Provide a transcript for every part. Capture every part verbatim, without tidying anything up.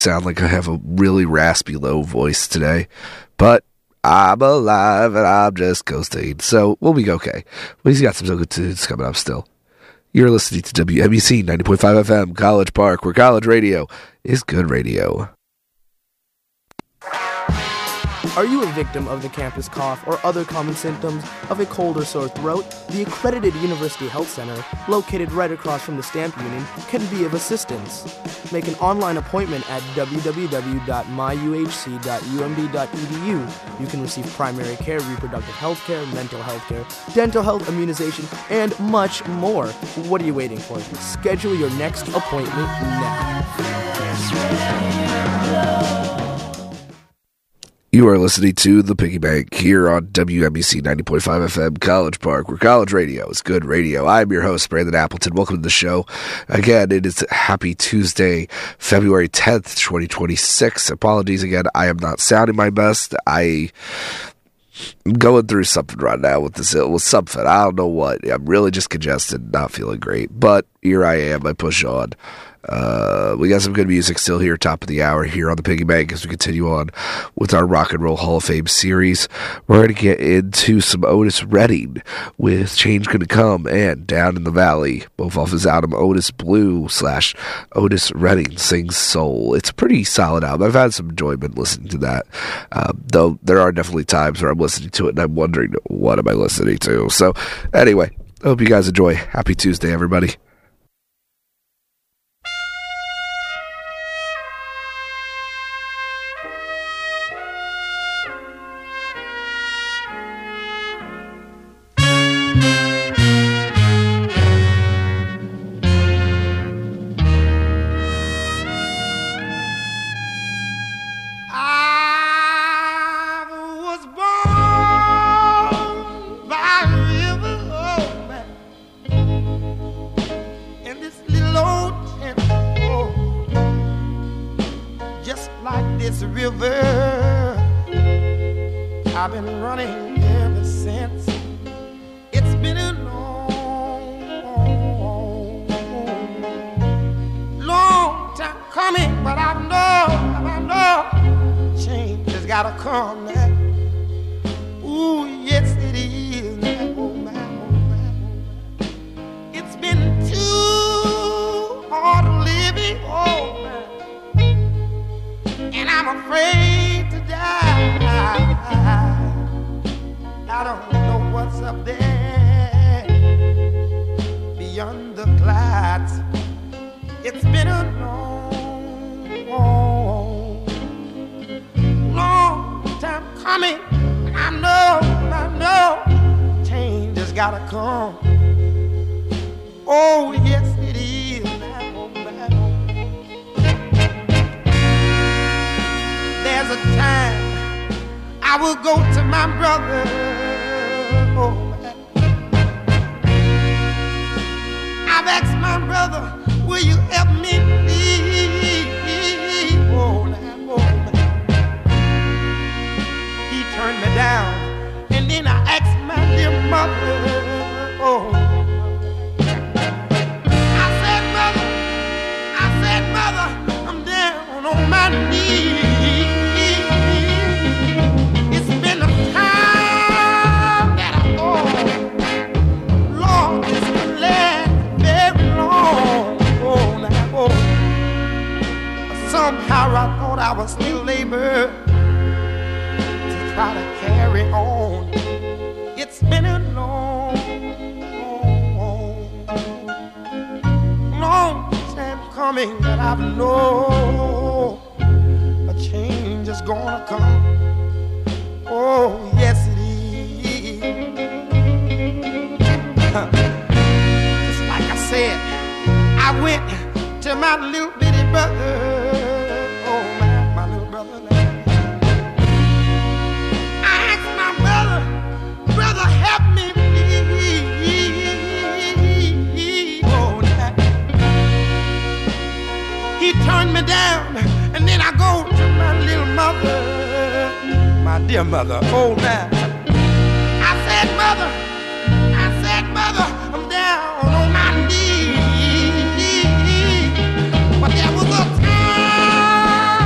Sound like I have a really raspy, low voice today, but I'm alive and I'm just coasting, so we'll be okay. But he's got some so good tunes coming up still. You're listening to W M E C ninety point five F M, College Park, where college radio is good radio. Are you a victim of the campus cough or other common symptoms of a cold or sore throat? The accredited University Health Center, located right across from the Stamp Union, can be of assistance. Make an online appointment at w w w dot my u h c dot u m d dot e d u. You can receive primary care, reproductive health care, mental health care, dental health, immunization, and much more. What are you waiting for? Schedule your next appointment now. You are listening to The Piggy Bank here on W M E C ninety point five F M, College Park, where college radio is good radio. I'm your host, Brandon Appleton. Welcome to the show. Again, it is Happy Tuesday, February tenth, twenty twenty-six. Apologies again, I am not sounding my best. I... I'm going through something right now with this with something. I don't know what. I'm really just congested, not feeling great. But here I am. I push on. Uh, we got some good music still here, top of the hour here on the Piggy Bank as we continue on with our Rock and Roll Hall of Fame series. We're going to get into some Otis Redding with Change Gonna Come and Down in the Valley, both off his album Otis Blue slash Otis Redding Sings Soul. It's a pretty solid album. I've had some enjoyment listening to that, um, though there are definitely times where I'm listening to it and I'm wondering, what am I listening to? So anyway, I hope you guys enjoy. Happy Tuesday, everybody. I've been running ever since. It's been a long, long time coming, but I know, I know, change has gotta come now. Ooh, yes it is now. Oh my, oh my, oh my. It's been too hard living, oh my, and I'm afraid to die. I don't know what's up there beyond the clouds. It's been a long, long, long time coming. I know, I know, change has gotta come. Oh, yes, it is now. There's a time I will go to my brother. Oh, I've asked my brother, will you help me please? Oh, now, oh, he turned me down, and then I asked my dear mother. Oh, I said, mother, I said, mother, I'm down on my knees. Somehow I thought I was still labor to try to carry on. It's been a long, long, long time coming, but I know a change is gonna come. Oh, yes it is. Just like I said, I went to my little bitty brother. Turn me down, and then I go to my little mother, my dear mother, oh man. I said, mother, I said, mother, I'm down on my knees. But there was a time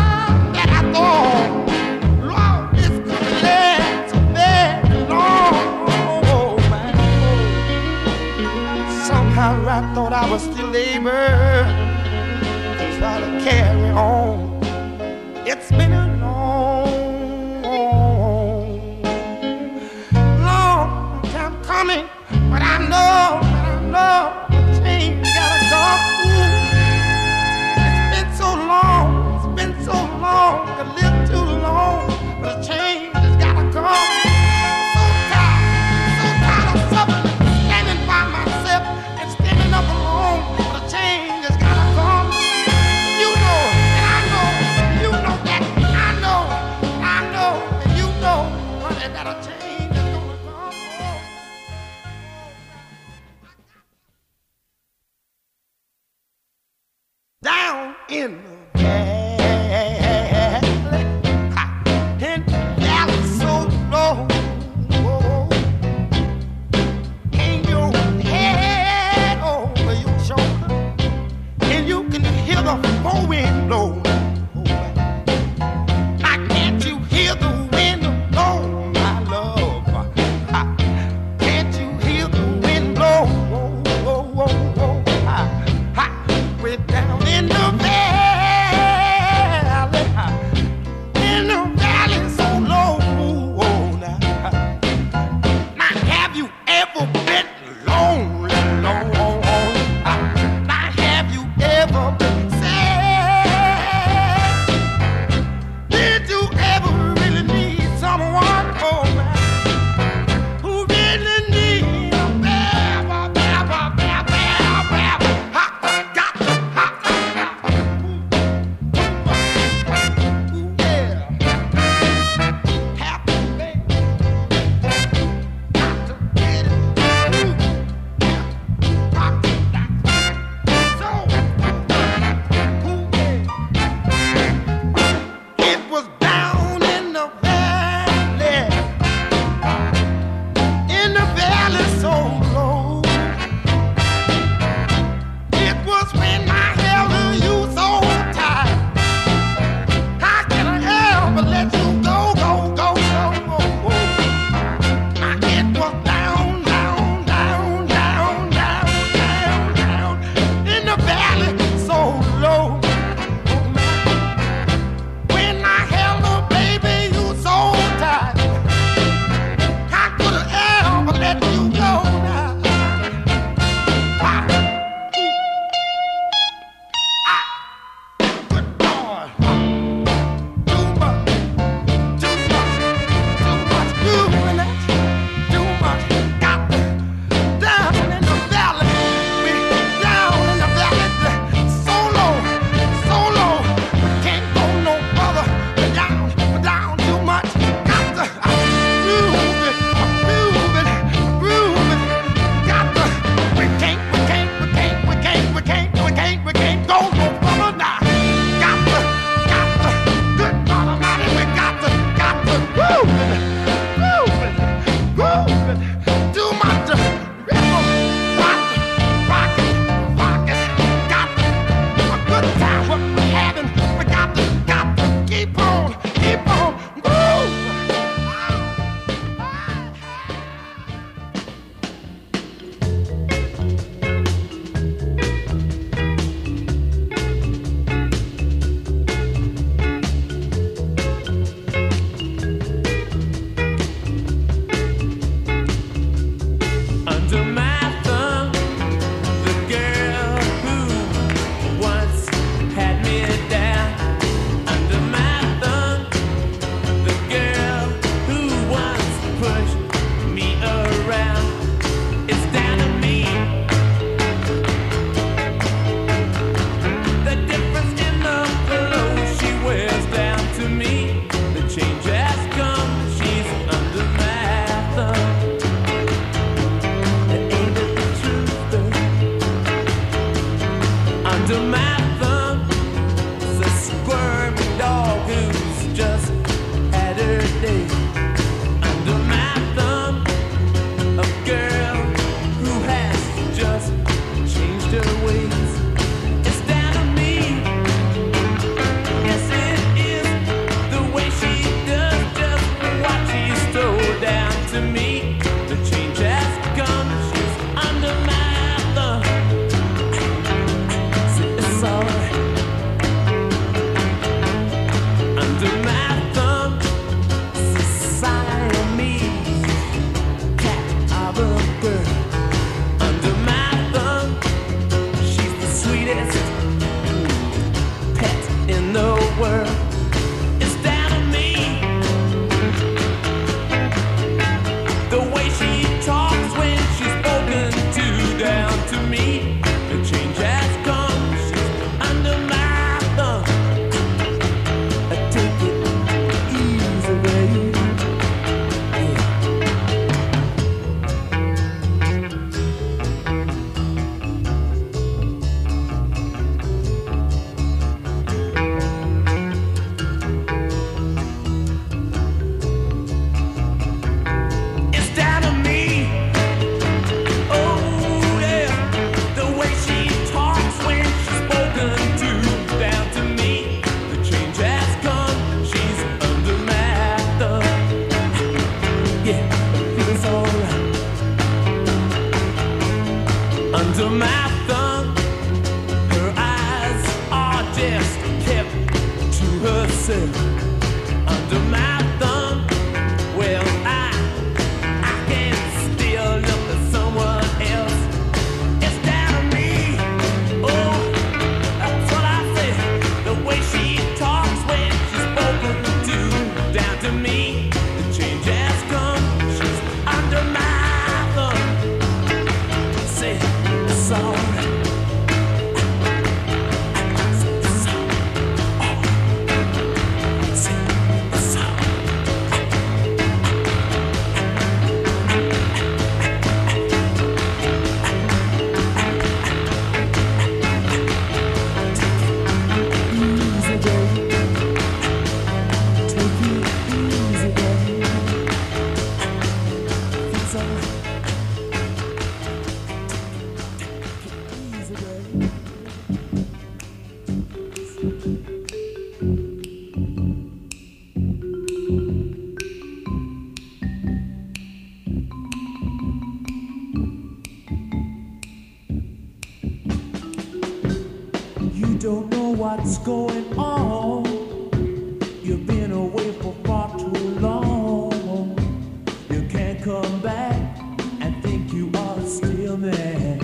don't know what's going on. You've been away for far too long. You can't come back and think you are still there.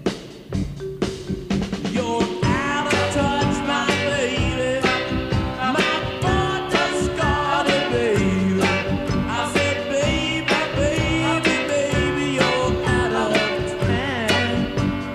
You're out of touch, my baby. My boy just got it, baby. I said, baby, baby, baby, you're out of time.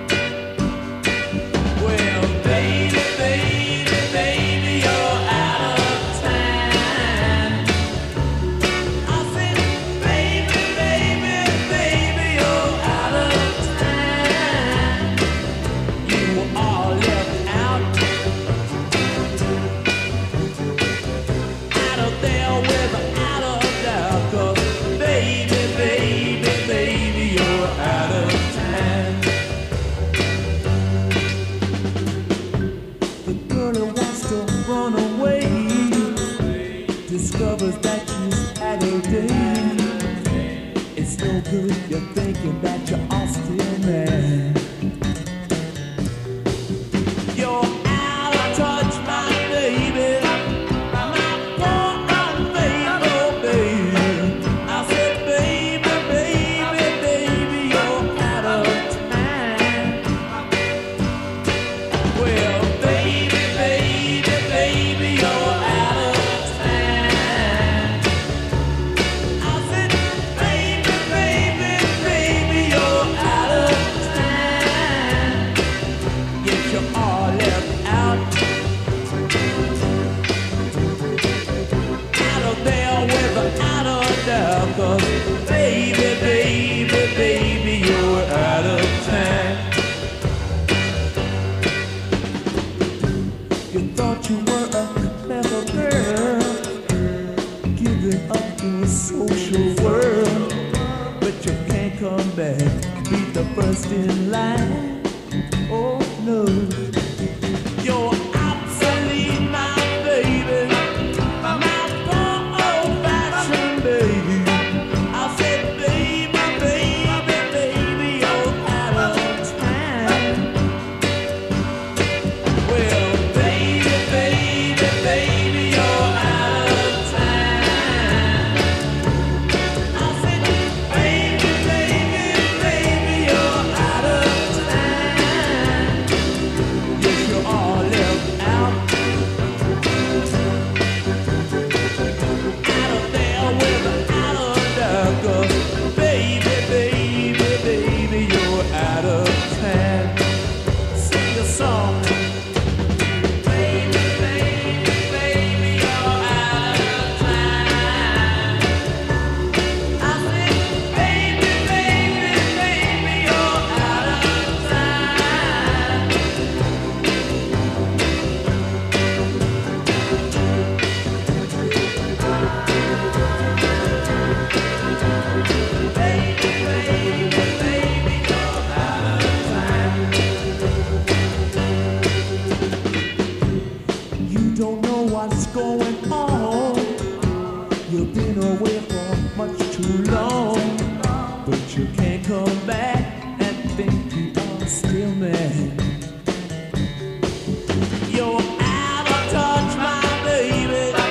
Well, baby, baby, baby, you're out of time. I said, baby, baby, baby, you're out of time. You are left out, out of there without a doubt. 'Cause baby, baby, baby, you're out of time. The girl who wants to run away discovers that she's had a day. It's no good, you're thinking that you're all still there. You're out of touch, my baby. My poor unfaithful baby. I said, baby, baby, baby, you're out of time. Well, baby, baby, baby, you're out of time. I said, baby, baby, baby, you're out of time. Yes, you are left out, out of there without a doubt. 'Cause baby, baby, baby, you're out of time. You thought you were a clever girl, giving up to a social world, but you can't come back, be the first in line. Oh no, you're obsolete, my baby, my poor old-fashioned baby. I said, baby, baby, baby, you're out of time. Well, baby, baby, baby, you're out of time. I said, baby, baby, baby, you're out of time. Yes, you are left out, out of there without a doubt. 'Cause baby, baby, baby, you're out of time. Sing a song. Baby, baby, baby, you're out of time. I said, baby, baby, baby, you're out of time. Baby, baby, baby, you're out of time. You don't know what's going on. You've been away for much too long, but you can't come back and think you are still mad. You're out of touch, my baby.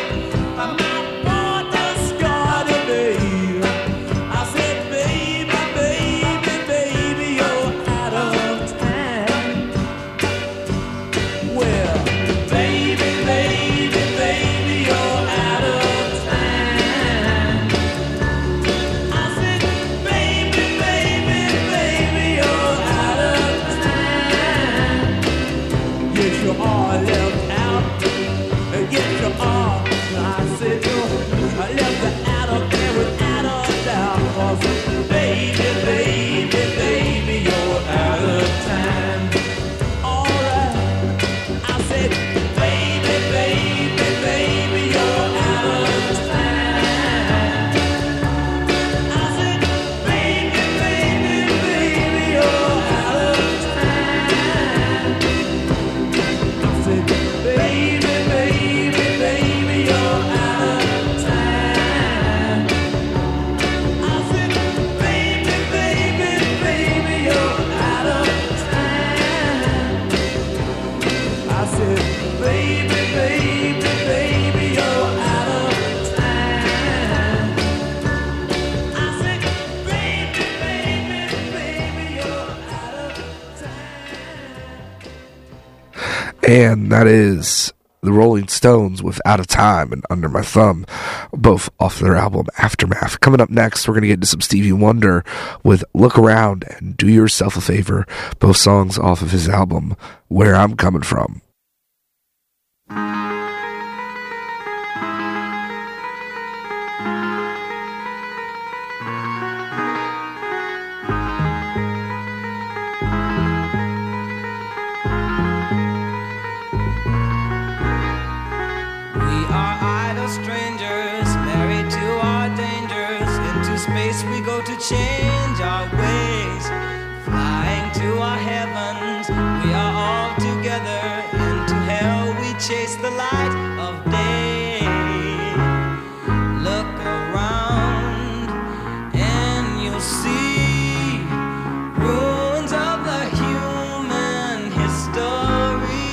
and that is the Rolling Stones with Out of Time and Under My Thumb, both off their album Aftermath. Coming up next, we're going to get into some Stevie Wonder with Look Around and Do Yourself a Favor, both songs off of his album Where I'm Coming From. We go to change our ways, flying to our heavens. We are all together. Into hell we chase the light of day. Look around and you'll see ruins of the human history.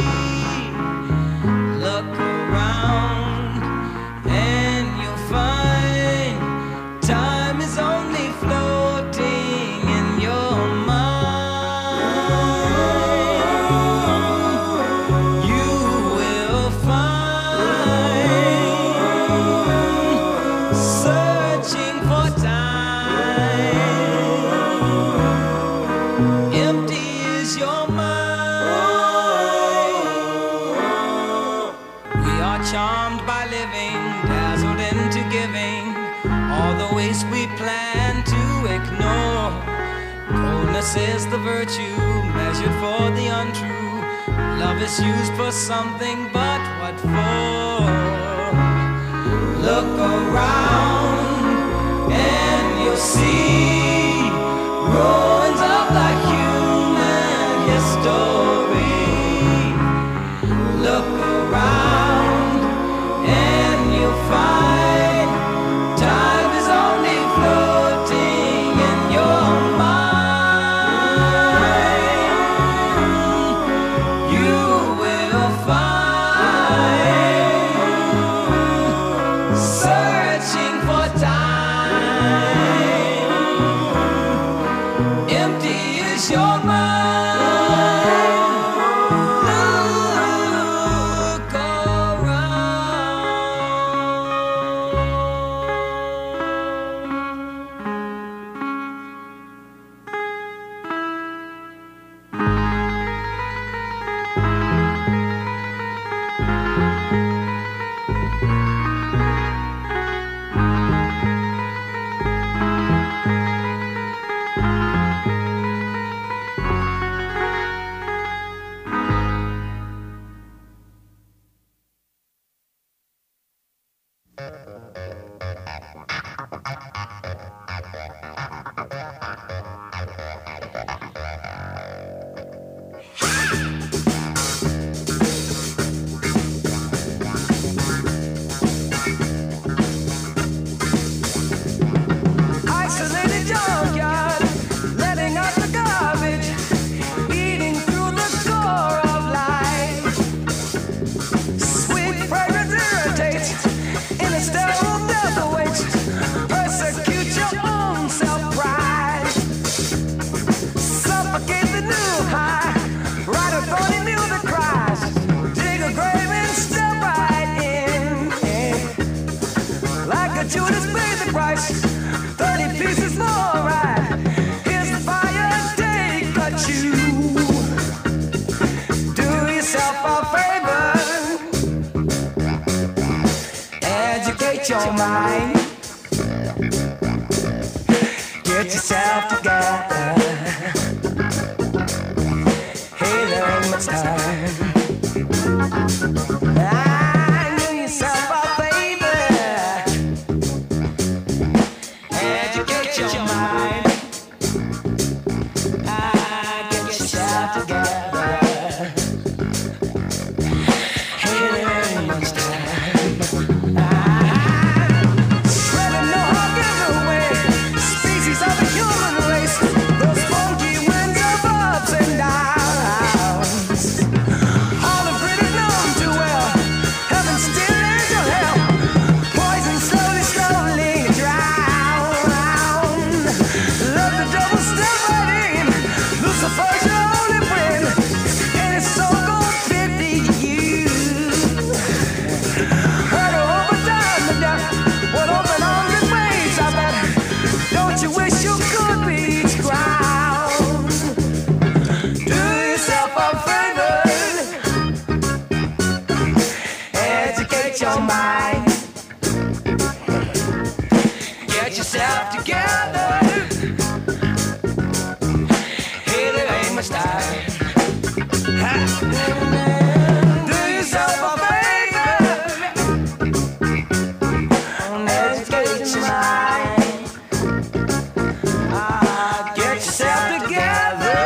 Look around and you'll find time is only floating in your mind. You will find, searching for time. Empty is your mind. We are charmed by living, dazzled into giving. All the waste we plan to ignore. Coldness is the virtue measured for the untrue. Love is used for something, but what for? Look around and you'll see ruins of the human history. Look around and you'll find time is only floating in your mind. You will find, searching for time. Empty is your mind. Look isolated junkyard, letting out the garbage, eating through the score of life. Sweet fragrance irritates, in a sterile death awaits. Persecute your own self-pride. Suffocate the new high, write a thorny music cries. Dig a grave and step right in. Like a Judas paid the price, thirty pieces more right. Here's the fire, take a chew. Do yourself a favor, educate your mind. Get yourself together. Hey, there ain't much time. Ah, do yourself a favor, educate your mind. Ah, get yourself together. Hey, there ain't much time. Ah, mind. Get yourself together. Hey, that ain't my style. Do yourself a favor. Educate your mind. Ah, get yourself together.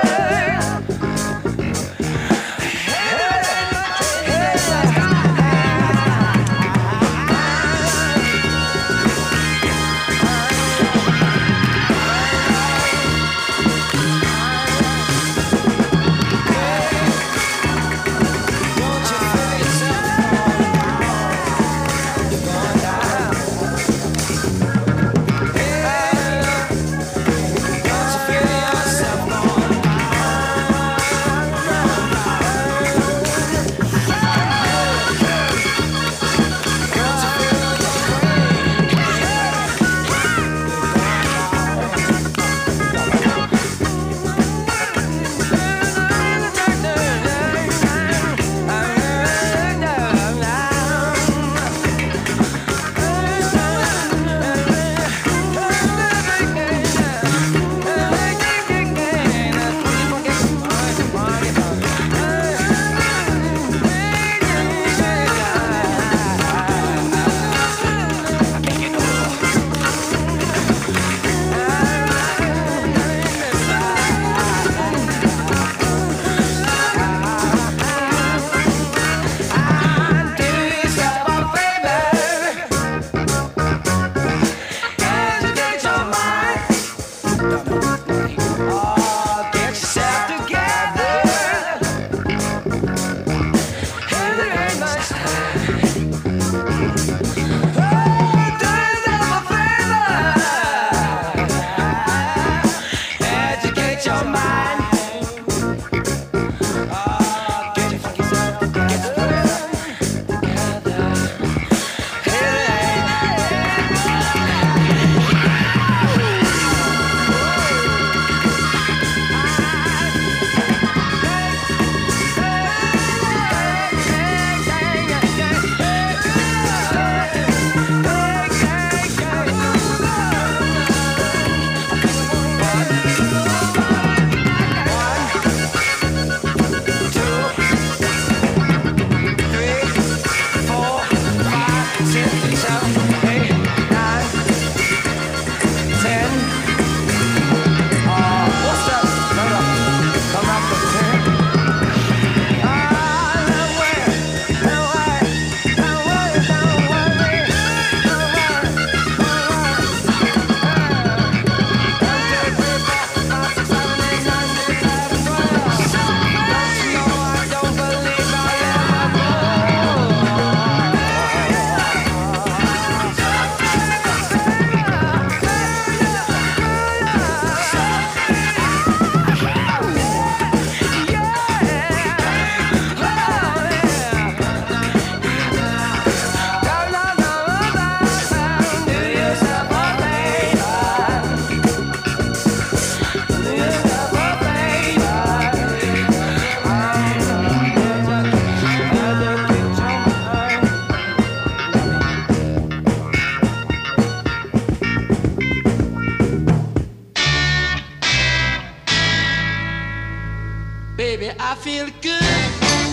Baby, I feel good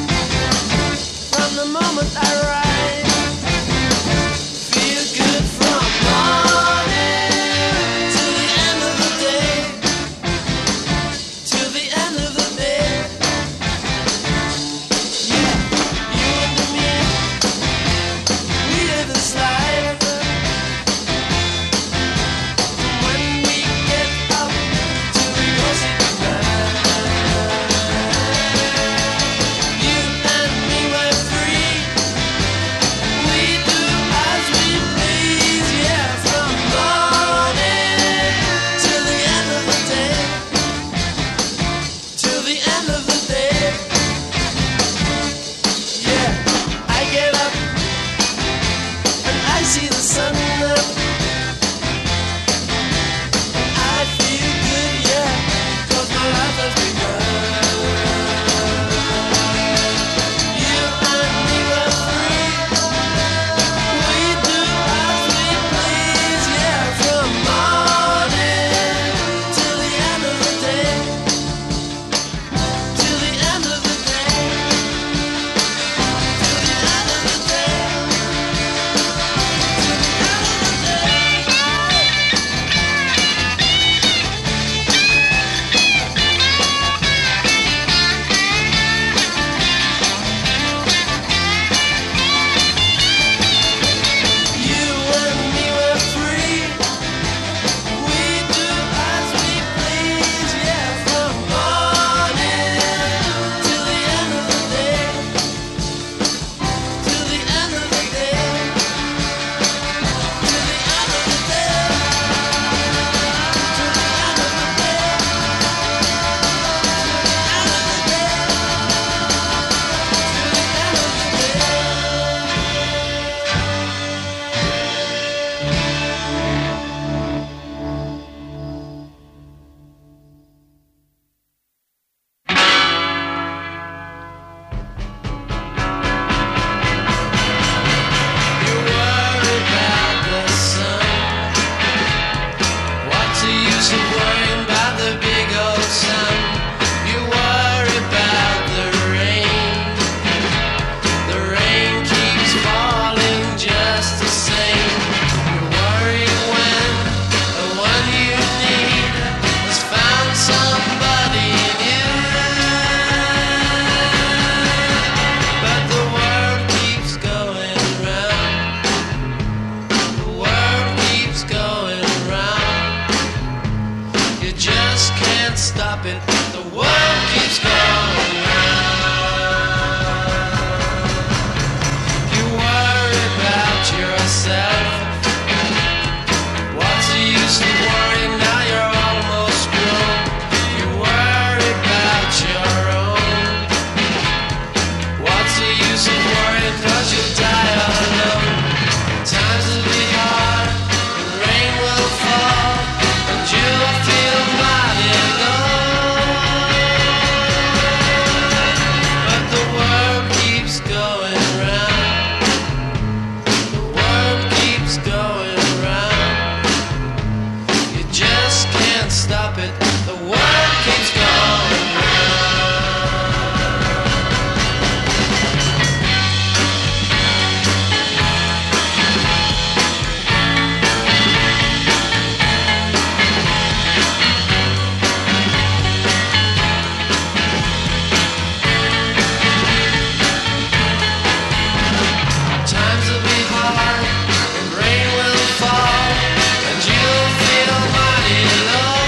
from the moment I rise. Feel good from morning to the end of the day. To the end of the day. Yeah, you and me, we live this life. When we get up to go say goodbye. You and me were free. same. You worry when the one you need has found somebody new. But the world keeps going round. The world keeps going round. You just can't stop it. The world keeps going round. You worry about yourself. What's the use of worrying now you're almost grown? You worry about your own. What's the use of worrying cause you'll die alone? Times will be hard, and rain will fall, and you'll feel mighty low. But the world keeps going round. The world keeps going round. You just can't stop it. The world keeps going round. Times will be hard, and rain will fall, and you'll feel mighty low.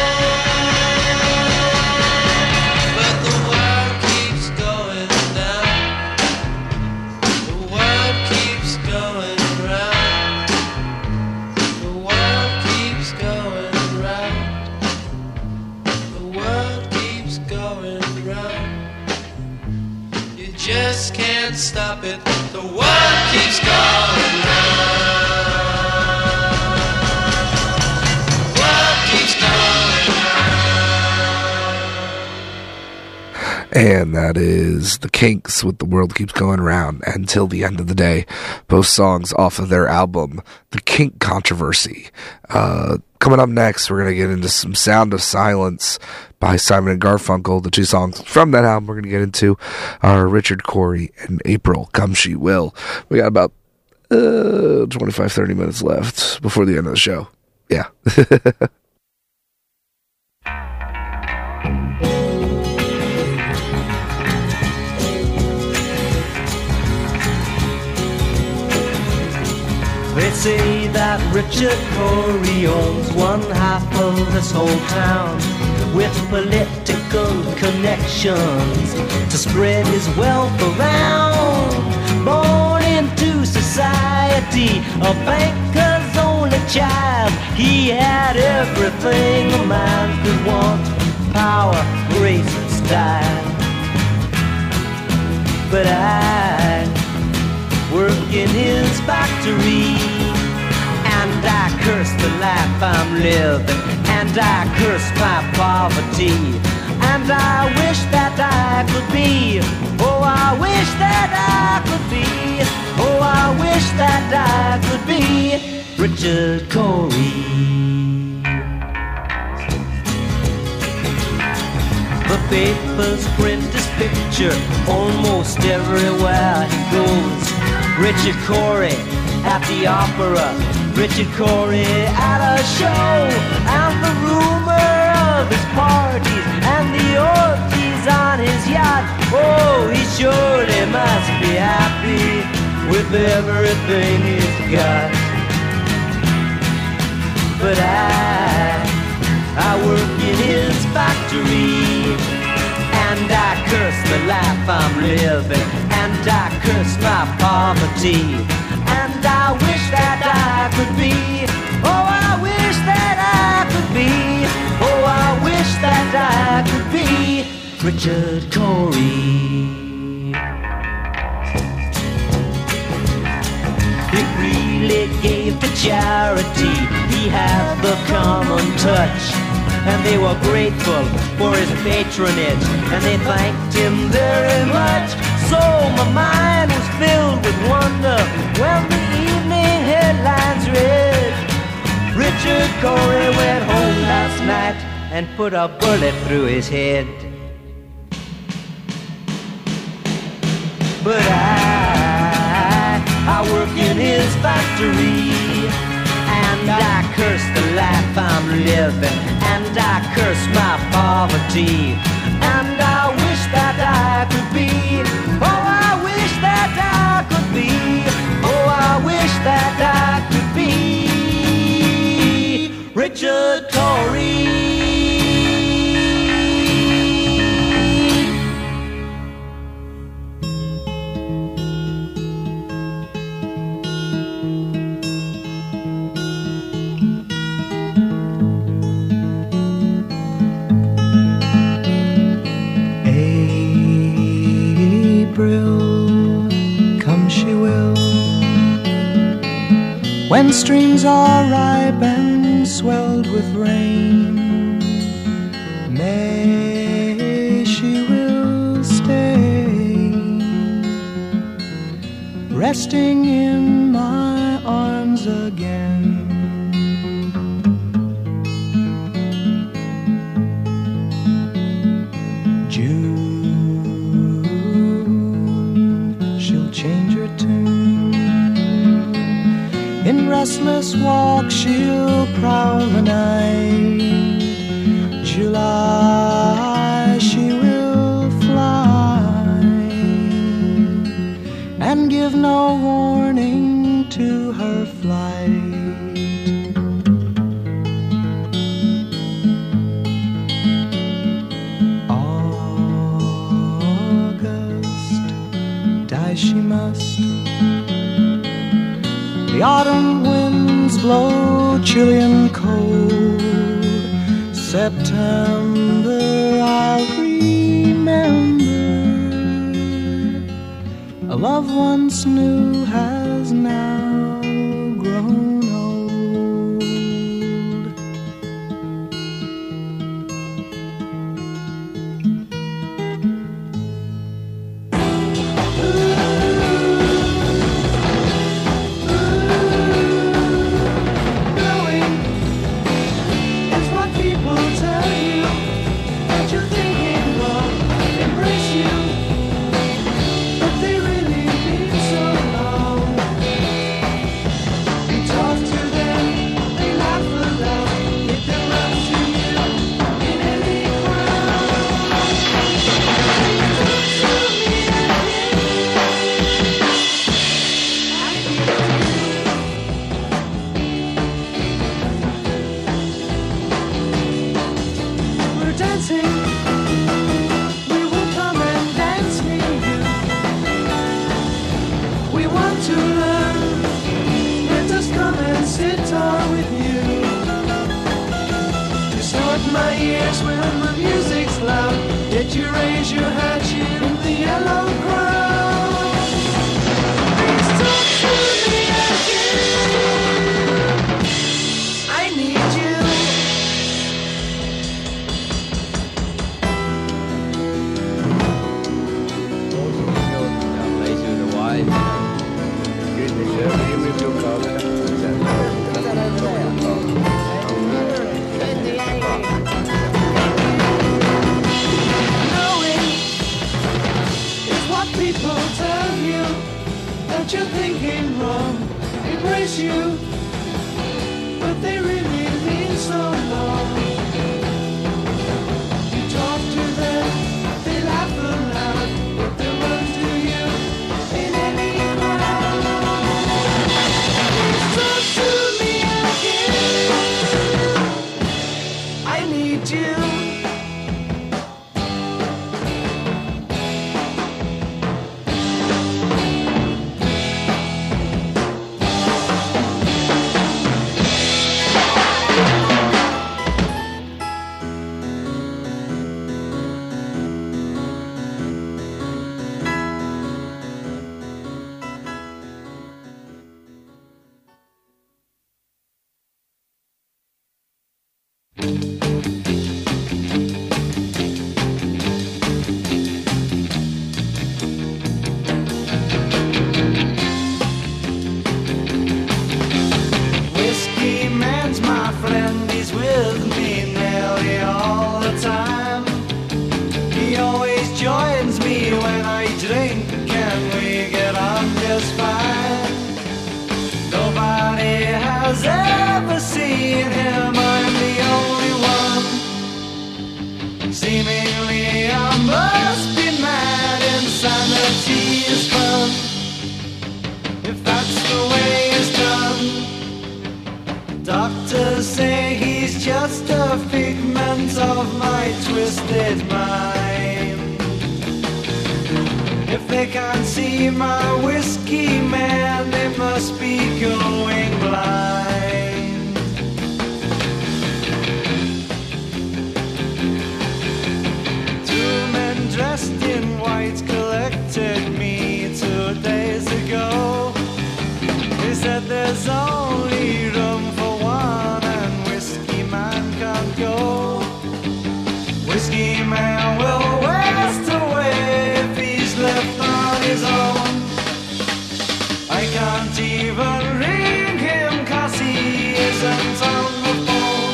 But the world keeps going down. The world keeps going round. The world keeps going round. The world keeps going round. You just can't stop it. The world keeps going round. The world keeps going round. And that is The Kinks with The World Keeps Going Round, Until the End of the Day. Both songs off of their album, The Kink Controversy. Uh, coming up next, we're going to get into some Sound of Silence by Simon and Garfunkel. The two songs from that album we're going to get into are Richard Cory and April Come She Will. We got about uh, twenty-five, thirty minutes left before the end of the show. Yeah. They say that Richard Cory owns one half of this whole town, with political connections to spread his wealth around. Born into society, a banker's only child, he had everything a man could want: power, grace, and style. But I work in his factory, and I curse the life I'm living, and I curse my poverty, and I wish that I could be, oh I wish that I could be, oh I wish that I could be Richard Cory. The papers print his picture almost everywhere he goes. Richard Cory at the opera, Richard Cory at a show, and the rumor of his parties and the orgies on his yacht. Oh, he surely must be happy with everything he's got. But I, I work in his factory, and I curse the life I'm living, and I curse my poverty, and I wish that I could be, oh I wish that I could be, oh I wish that I could be Richard Cory. He really gave to charity, he had the common touch, and they were grateful for his patronage, and they thanked him very much. So my mind was filled with wonder when the evening headlines read, Richard Cory went home last night and put a bullet through his head. But I, I work in his factory. And I curse the life I'm living, and I curse my poverty. And I wish that I could be, oh I wish that I could be, oh I wish that I could be Richard Torrey. When streams are ripe and swelled with rain, May she will stay, resting in my arms again. June, she'll change her tune. In restless walk she'll prowl the night. July she will fly and give no warning to her flight. August, die she must. The autumn winds blow chilly and cold. September I'll remember. A love once new has now grown old. need him, I'm the only one. Seemingly I must be mad, insanity is fun. If that's the way it's done. Doctors say he's just a figment of my twisted mind. If they can't see my whiskey man, they must be going blind. Two men dressed in white collected me two days ago. They said there's only room for one and Whiskey Man can't go. Whiskey Man will waste away if he's left on his own. I can't even ring him cause he isn't on the phone.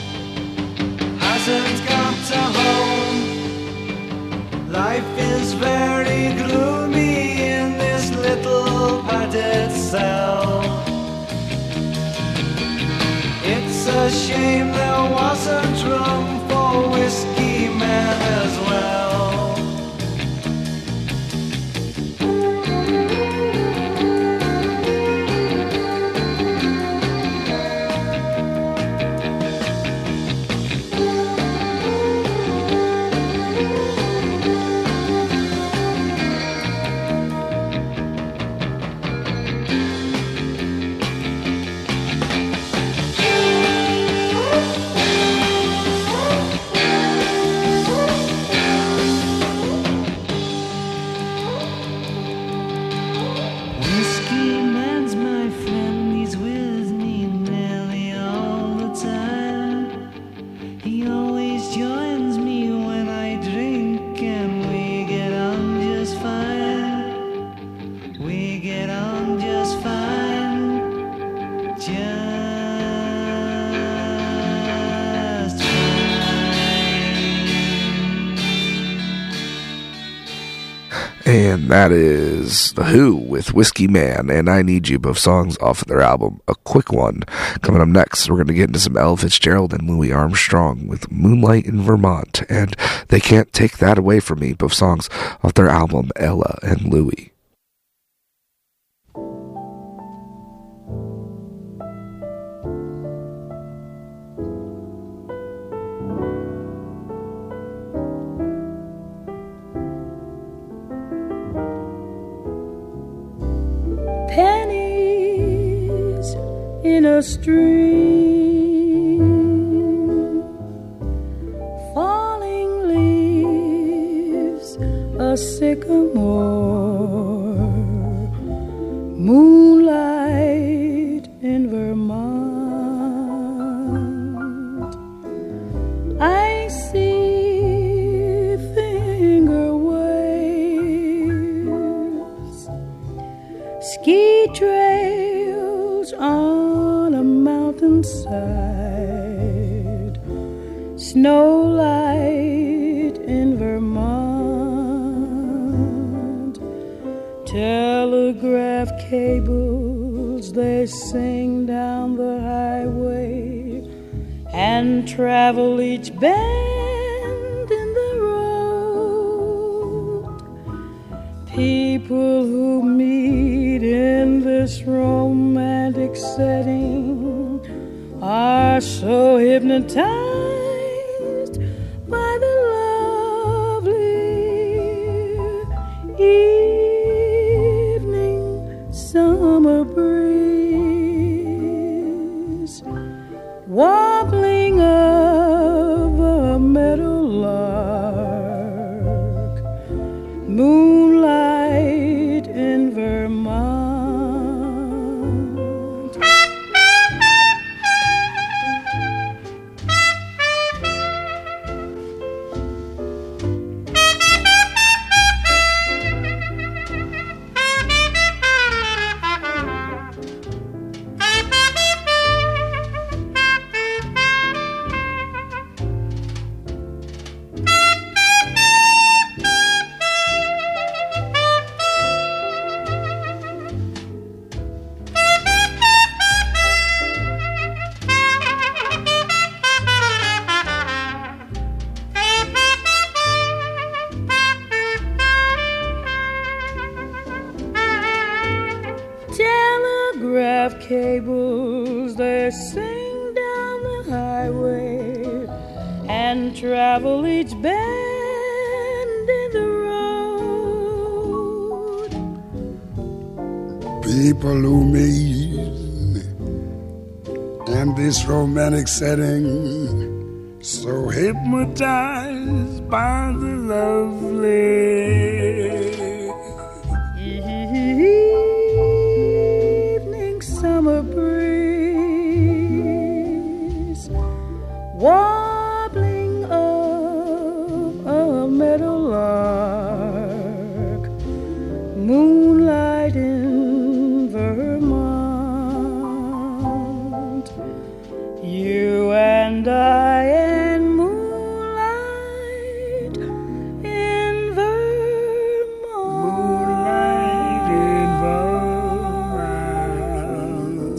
Hasn't got a home. Life is very gloomy in this little padded cell. It's a shame there wasn't room for Whiskey Man as well. And that is The Who with Whiskey Man and I Need You, both songs off of their album. A quick one coming up next. We're going to get into some Ella Fitzgerald and Louis Armstrong with Moonlight in Vermont. And They Can't Take That Away From Me, both songs off their album Ella and Louis. Pennies in a stream, falling leaves, a sycamore, moonlight in Vermont. I see finger waves, ski trails on a mountainside, snowlight in Vermont. Telegraph cables, they sing down the highway and travel each bend in the road. People who meet in this romantic setting are so hypnotized by the lovely evening summer breeze, warbling of a meadowlark, moonlight in Vermont. angels, they sing down the highway and travel each bend in the road. People who meet in this romantic setting, so hypnotized by the lovely evening summer breeze, warbling of a meadowlark, moonlight in Vermont, you and I and moonlight in Vermont. moonlight in Vermont.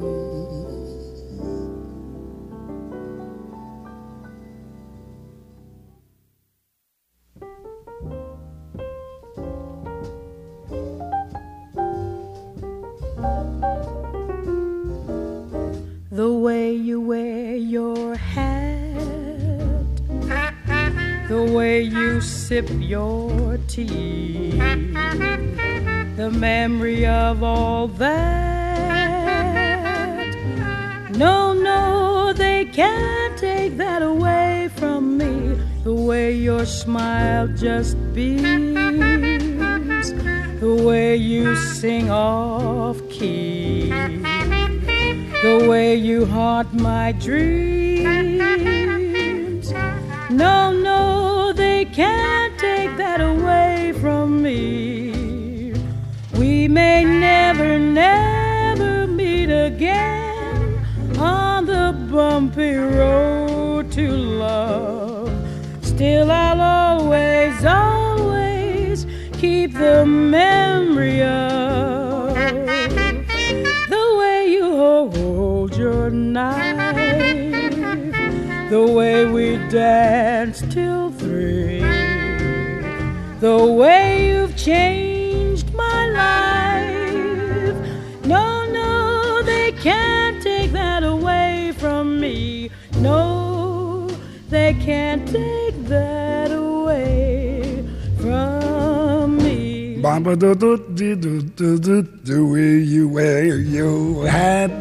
The way you wear your hat, the way you sip your tea, the memory of all that. No, no, they can't take that away from me. The way your smile just beams, the way you sing off key, the way you haunt my dreams. No, no, they can't take that away from me. We may never, never meet again on the bumpy road to love. Still I'll always, always keep the memory of the way you hold your knife, the way we danced till three, the way you've changed my life. No, no, they can't take that away from me. No, they can't take that away from me. Bamba do do do do do do, the way you wear your hat,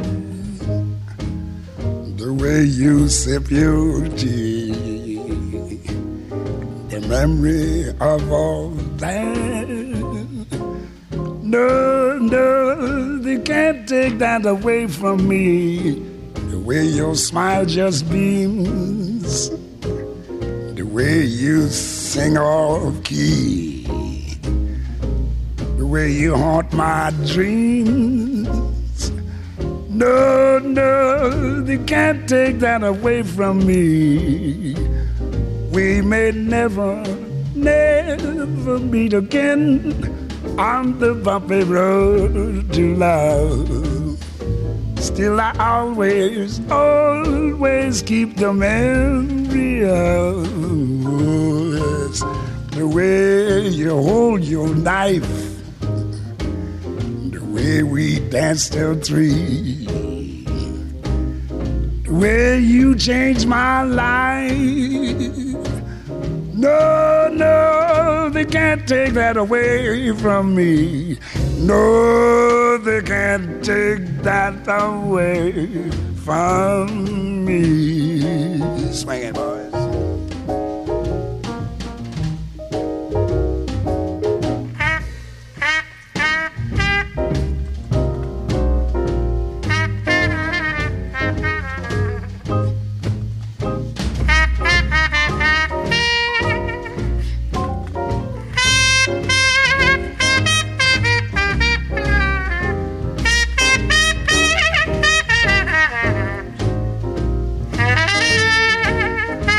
the way you sip your tea, the memory of all that. No, no, they can't take that away from me. The way your smile just beams, the way you sing off key, the way you haunt my dreams. No, no, they can't take that away from me. We may never, never meet again on the bumpy road to love. Still I always, always keep the memory of yes, the way you hold your knife, the way we danced till three, the way you changed my life. No, no, they can't take that away from me. No, they can't take that away from me. Swing it, boys. Ah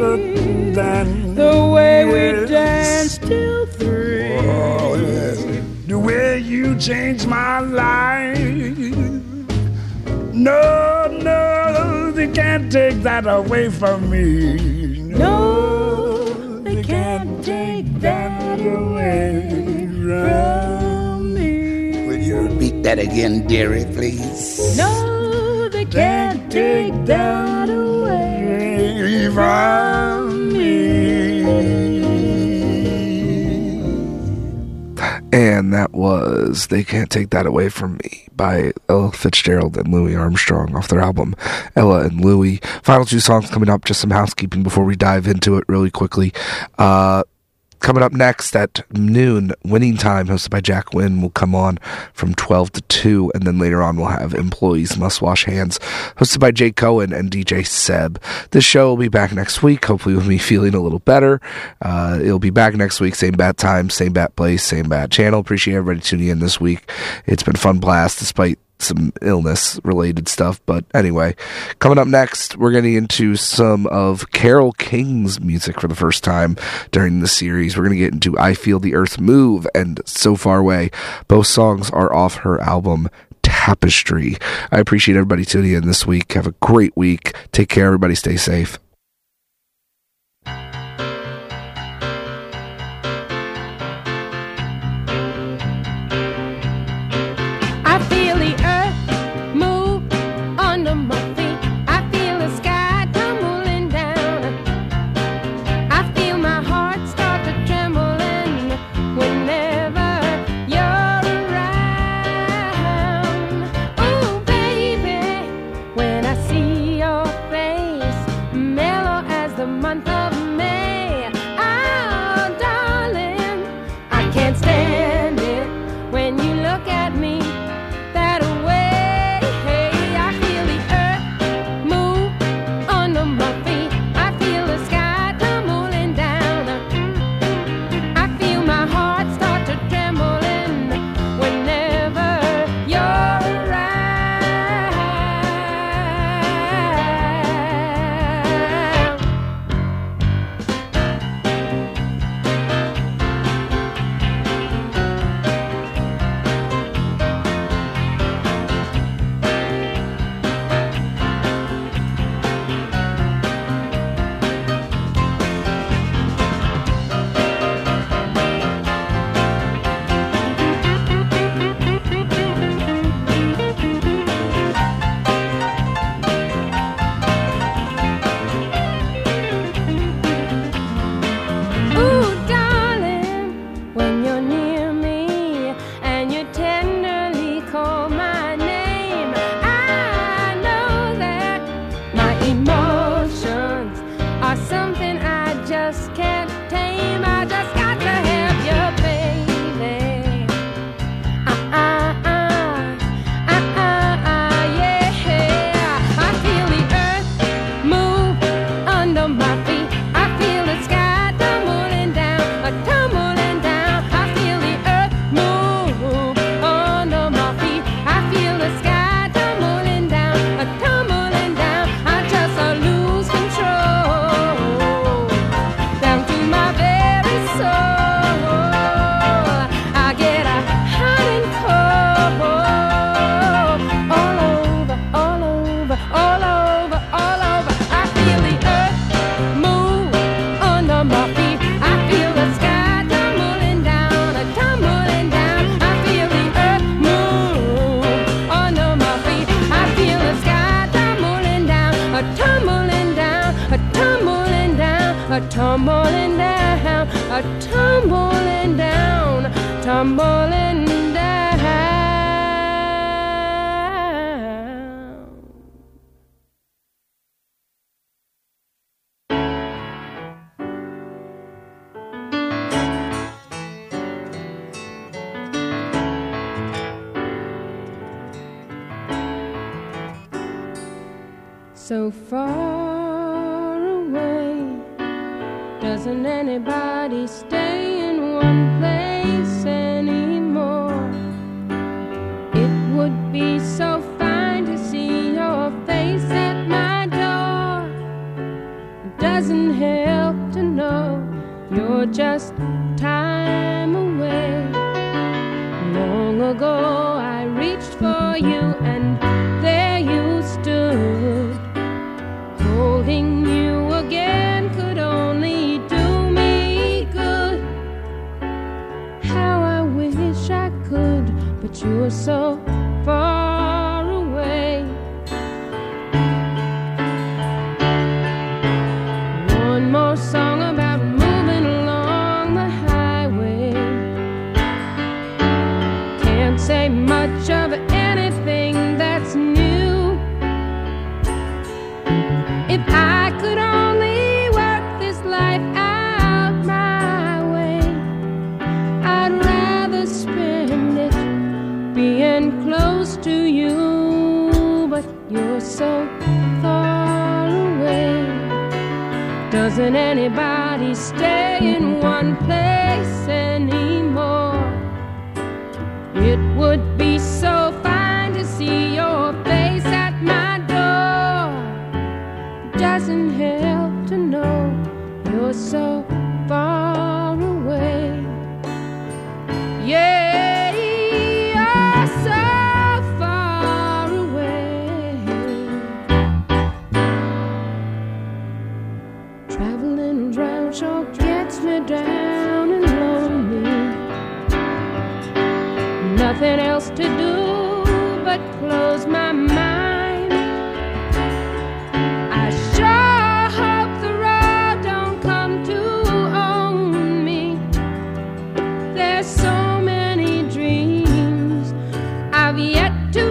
good than the way yes. we danced till three. Oh, yes. The way you changed my life. No, no, they can't take that away from me. No, they can't take that away from me. Will you repeat that again, dearie, please? No, they can't take that away from me. And that was They Can't Take That Away From Me by Ella Fitzgerald and Louis Armstrong off their album Ella and Louis. Final two songs coming up, just some housekeeping before we dive into it really quickly. Uh, coming up next at noon, Winning Time, hosted by Jack Wynn, will come on from twelve to two, and then later on we'll have Employees Must Wash Hands, hosted by Jay Cohen and D J Seb. This show will be back next week, hopefully with me feeling a little better. Uh, it'll be back next week, same bat time, same bat place, same bat channel. Appreciate everybody tuning in this week. It's been a fun blast, despite some illness related stuff. But anyway, coming up next, we're getting into some of Carole King's music for the first time during the series. We're going to get into I Feel the Earth Move and So Far Away. Both songs are off her album Tapestry. I appreciate everybody tuning in this week. Have a great week. Take care, everybody. Stay safe. tumbling down, a tumbling down, tumbling down. So far away, doesn't anybody stay in one place anymore? It would be so fine to see your face at my door. Doesn't have you're just time away. Long ago I reached for you and there you stood. Holding you again could only do me good. How I wish I could, but you're so far away. One more song about moving along the highway. Can't say much of anything that's new. If I could only work this life out my way, I'd rather spend it being close to you, but you're so far away. Doesn't anybody stay in one place anymore? It would be so fine to see your face at my door. Doesn't help to know you're so far away. Yeah, you're so far away. Traveling around sure gets me down and lonely. Nothing else to do but close my mind. I sure hope the road don't come to own me. There's so many dreams I've yet to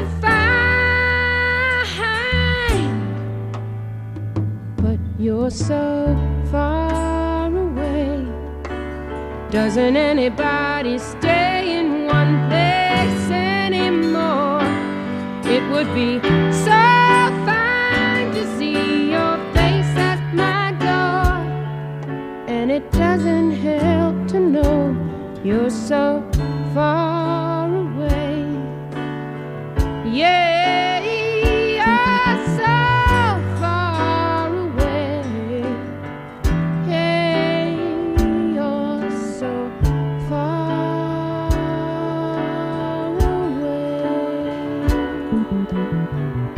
find, but you're so far away. Doesn't anybody stay in one place anymore? It would be so fine to see your face at my door, and it doesn't help to know you're so far away. Yeah, you're so far away. Hey, you're so far away.